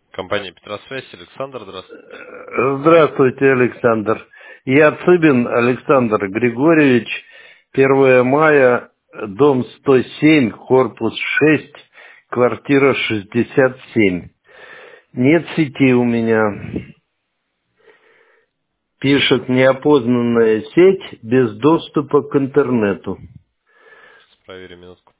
Компания Петросвязь, Александр, здравствуйте. Здравствуйте, Александр. Я Цыбин Александр Григорьевич, 1 мая, дом 107, корпус 6, квартира 67. Нет сети у меня. Пишет неопознанная сеть без доступа к интернету. Сейчас проверим минутку.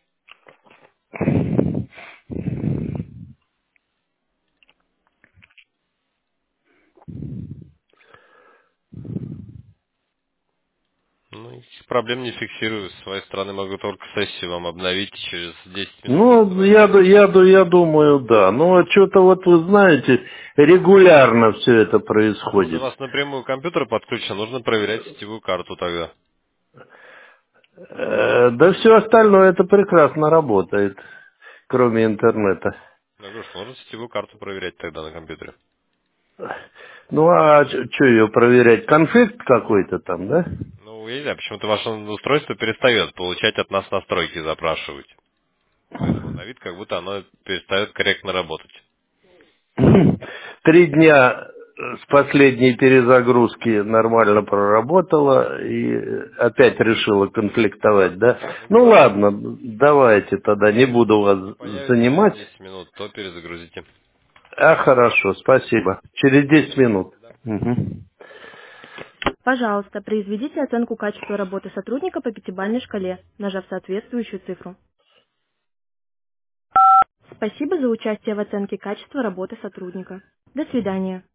Ну, никаких проблем не фиксирую. С своей стороны могу только сессию вам обновить. Через 10 минут я Ну, позвоню вам. я думаю, да. Но что-то вот вы знаете, регулярно все это Если у происходит. вас напрямую компьютер подключен, нужно проверять сетевую карту тогда. Да все остальное это прекрасно работает, кроме интернета. Я говорю, что нужно сетевую карту проверять тогда на компьютере. Ну а что ее проверять? Конфликт какой-то там, да? Ну, я не знаю, почему-то ваше устройство перестает получать от нас настройки запрашивать. Поэтому на вид как будто оно перестает корректно работать. 3 дня с последней перезагрузки нормально проработала и опять решила конфликтовать, да? Ну, Ну говорю, ладно, давайте тогда, не буду вас появится через занимать. 10 минут, то перезагрузите. Хорошо, спасибо. Через 10 минут. Мгм. Пожалуйста, произведите оценку качества работы сотрудника по пятибалльной шкале, нажав соответствующую цифру. Спасибо за участие в оценке качества работы сотрудника. До свидания.